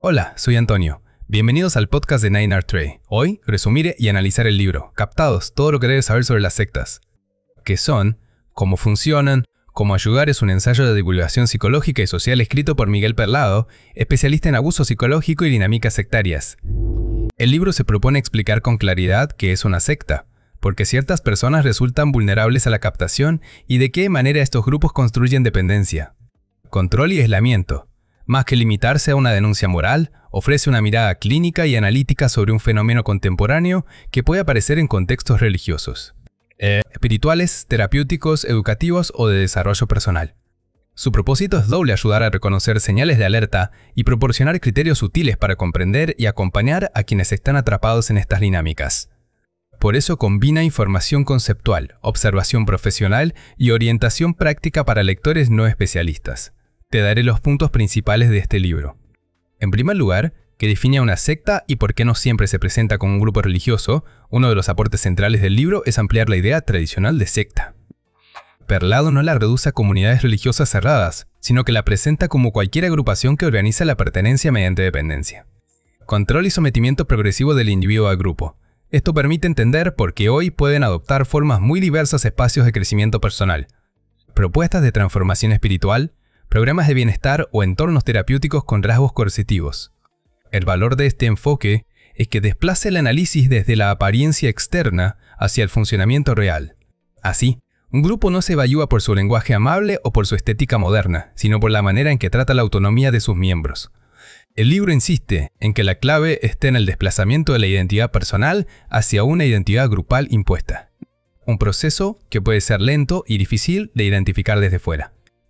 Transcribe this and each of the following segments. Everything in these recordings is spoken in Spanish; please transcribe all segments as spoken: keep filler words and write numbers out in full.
Hola, soy Antonio. Bienvenidos al podcast de Nine Art Trade. Hoy resumiré y analizar el libro, Captados, todo lo que debes saber sobre las sectas. ¿Qué son? ¿Cómo funcionan? Cómo ayudar es un ensayo de divulgación psicológica y social escrito por Miguel Perlado, especialista en abuso psicológico y dinámicas sectarias. El libro se propone explicar con claridad qué es una secta, porque ciertas personas resultan vulnerables a la captación y de qué manera estos grupos construyen dependencia. Control y aislamiento. Más que limitarse a una denuncia moral, ofrece una mirada clínica y analítica sobre un fenómeno contemporáneo que puede aparecer en contextos religiosos, eh, espirituales, terapéuticos, educativos o de desarrollo personal. Su propósito es doble: ayudar a reconocer señales de alerta y proporcionar criterios útiles para comprender y acompañar a quienes están atrapados en estas dinámicas. Por eso combina información conceptual, observación profesional y orientación práctica para lectores no especialistas. Te daré los puntos principales de este libro. En primer lugar, que define a una secta y por qué no siempre se presenta como un grupo religioso. Uno de los aportes centrales del libro es ampliar la idea tradicional de secta. Perlado no la reduce a comunidades religiosas cerradas, sino que la presenta como cualquier agrupación que organiza la pertenencia mediante dependencia. Control y sometimiento progresivo del individuo al grupo. Esto permite entender por qué hoy pueden adoptar formas muy diversas espacios de crecimiento personal, propuestas de transformación espiritual, programas de bienestar o entornos terapéuticos con rasgos coercitivos. El valor de este enfoque es que desplaza el análisis desde la apariencia externa hacia el funcionamiento real. Así, un grupo no se evalúa por su lenguaje amable o por su estética moderna, sino por la manera en que trata la autonomía de sus miembros. El libro insiste en que la clave está en el desplazamiento de la identidad personal hacia una identidad grupal impuesta. Un proceso que puede ser lento y difícil de identificar desde fuera.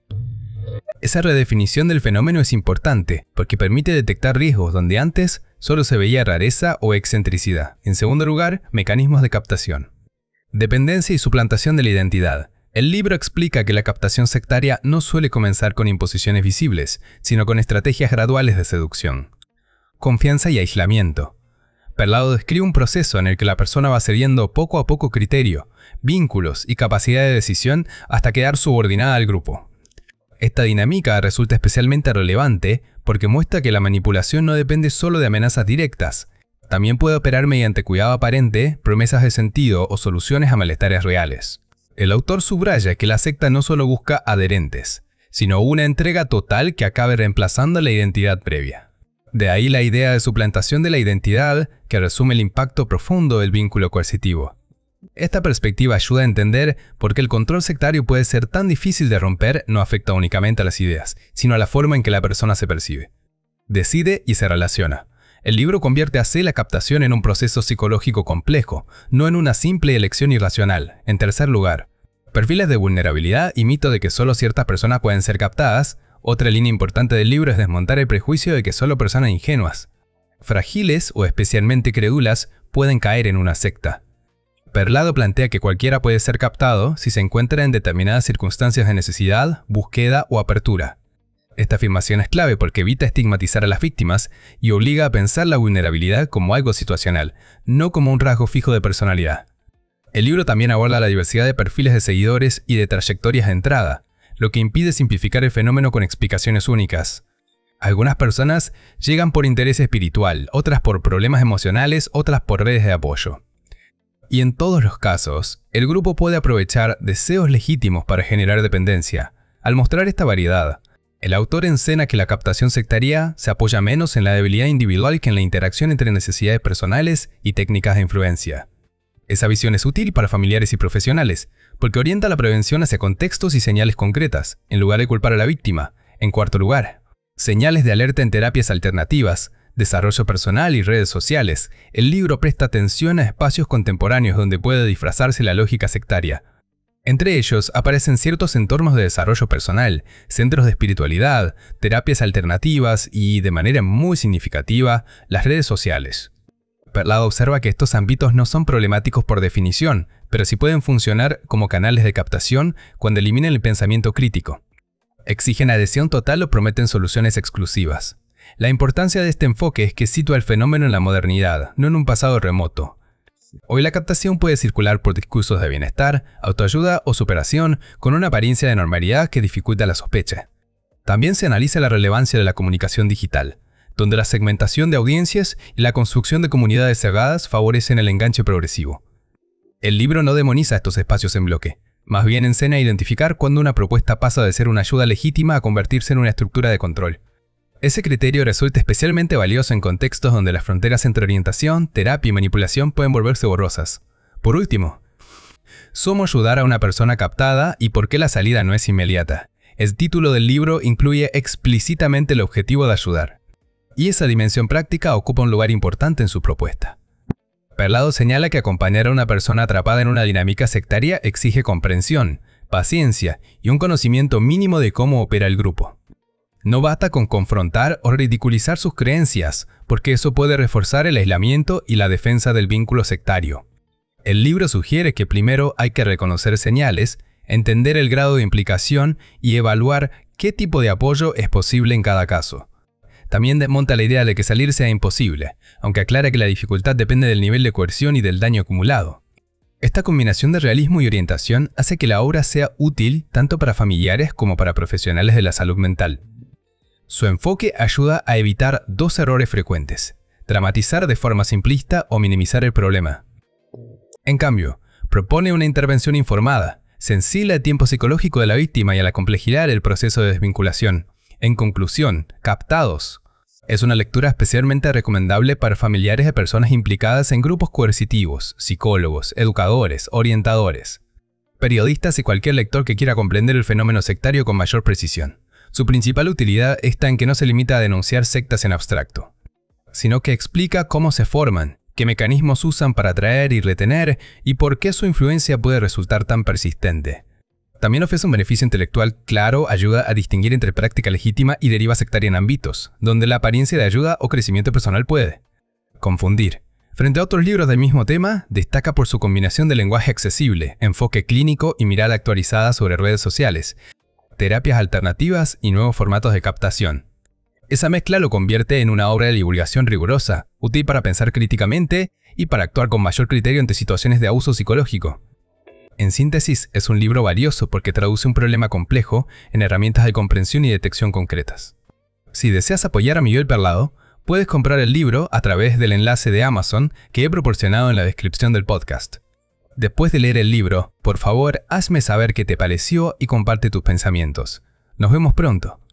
Esa redefinición del fenómeno es importante porque permite detectar riesgos donde antes solo se veía rareza o excentricidad. En segundo lugar, mecanismos de captación. Dependencia y suplantación de la identidad. El libro explica que la captación sectaria no suele comenzar con imposiciones visibles, sino con estrategias graduales de seducción. Confianza y aislamiento. Perlado describe un proceso en el que la persona va cediendo poco a poco criterio, vínculos y capacidad de decisión hasta quedar subordinada al grupo. Esta dinámica resulta especialmente relevante porque muestra que la manipulación no depende solo de amenazas directas. También puede operar mediante cuidado aparente, promesas de sentido o soluciones a malestares reales. El autor subraya que la secta no solo busca adherentes, sino una entrega total que acabe reemplazando la identidad previa. De ahí la idea de suplantación de la identidad, que resume el impacto profundo del vínculo coercitivo. Esta perspectiva ayuda a entender por qué el control sectario puede ser tan difícil de romper. No afecta únicamente a las ideas, sino a la forma en que la persona se percibe, decide y se relaciona. El libro convierte así la captación en un proceso psicológico complejo, no en una simple elección irracional. En tercer lugar, perfiles de vulnerabilidad y mito de que solo ciertas personas pueden ser captadas. Otra línea importante del libro es desmontar el prejuicio de que solo personas ingenuas, frágiles o especialmente crédulas pueden caer en una secta. Perlado plantea que cualquiera puede ser captado si se encuentra en determinadas circunstancias de necesidad, búsqueda o apertura. Esta afirmación es clave porque evita estigmatizar a las víctimas y obliga a pensar la vulnerabilidad como algo situacional, no como un rasgo fijo de personalidad. El libro también aborda la diversidad de perfiles de seguidores y de trayectorias de entrada, lo que impide simplificar el fenómeno con explicaciones únicas. Algunas personas llegan por interés espiritual, otras por problemas emocionales, otras por redes de apoyo. Y en todos los casos, el grupo puede aprovechar deseos legítimos para generar dependencia. Al mostrar esta variedad, el autor enseña que la captación sectaria se apoya menos en la debilidad individual que en la interacción entre necesidades personales y técnicas de influencia. Esa visión es útil para familiares y profesionales, porque orienta la prevención hacia contextos y señales concretas, en lugar de culpar a la víctima. En cuarto lugar, señales de alerta en terapias alternativas, desarrollo personal y redes sociales. El libro presta atención a espacios contemporáneos donde puede disfrazarse la lógica sectaria. Entre ellos aparecen ciertos entornos de desarrollo personal, centros de espiritualidad, terapias alternativas y, de manera muy significativa, las redes sociales. Perlado observa que estos ámbitos no son problemáticos por definición, pero sí pueden funcionar como canales de captación cuando eliminan el pensamiento crítico. Exigen adhesión total o prometen soluciones exclusivas. La importancia de este enfoque es que sitúa el fenómeno en la modernidad, no en un pasado remoto. Hoy la captación puede circular por discursos de bienestar, autoayuda o superación con una apariencia de normalidad que dificulta la sospecha. También se analiza la relevancia de la comunicación digital. donde la segmentación de audiencias y la construcción de comunidades cerradas favorecen el enganche progresivo. El libro no demoniza estos espacios en bloque, más bien enseña a identificar cuando una propuesta pasa de ser una ayuda legítima a convertirse en una estructura de control. Ese criterio resulta especialmente valioso en contextos donde las fronteras entre orientación, terapia y manipulación pueden volverse borrosas. Por último, ¿cómo ayudar a una persona captada y por qué la salida no es inmediata? El título del libro incluye explícitamente el objetivo de ayudar, y esa dimensión práctica ocupa un lugar importante en su propuesta. Perlado señala que acompañar a una persona atrapada en una dinámica sectaria exige comprensión, paciencia y un conocimiento mínimo de cómo opera el grupo. No basta con confrontar o ridiculizar sus creencias, porque eso puede reforzar el aislamiento y la defensa del vínculo sectario. El libro sugiere que primero hay que reconocer señales, entender el grado de implicación y evaluar qué tipo de apoyo es posible en cada caso. También desmonta la idea de que salir sea imposible, aunque aclara que la dificultad depende del nivel de coerción y del daño acumulado. Esta combinación de realismo y orientación hace que la obra sea útil tanto para familiares como para profesionales de la salud mental. Su enfoque ayuda a evitar dos errores frecuentes: dramatizar de forma simplista o minimizar el problema. En cambio, propone una intervención informada, sensible al tiempo psicológico de la víctima y a la complejidad del proceso de desvinculación. En conclusión, Captados es una lectura especialmente recomendable para familiares de personas implicadas en grupos coercitivos, psicólogos, educadores, orientadores, periodistas y cualquier lector que quiera comprender el fenómeno sectario con mayor precisión. Su principal utilidad está en que no se limita a denunciar sectas en abstracto, sino que explica cómo se forman, qué mecanismos usan para atraer y retener y por qué su influencia puede resultar tan persistente. También ofrece un beneficio intelectual claro, ayuda a distinguir entre práctica legítima y deriva sectaria en ámbitos, donde la apariencia de ayuda o crecimiento personal puede confundir. Frente a otros libros del mismo tema, destaca por su combinación de lenguaje accesible, enfoque clínico y mirada actualizada sobre redes sociales, terapias alternativas y nuevos formatos de captación. Esa mezcla lo convierte en una obra de divulgación rigurosa, útil para pensar críticamente y para actuar con mayor criterio ante situaciones de abuso psicológico. En síntesis, es un libro valioso porque traduce un problema complejo en herramientas de comprensión y detección concretas. Si deseas apoyar a Miguel Perlado, puedes comprar el libro a través del enlace de Amazon que he proporcionado en la descripción del podcast. Después de leer el libro, por favor, hazme saber qué te pareció y comparte tus pensamientos. Nos vemos pronto.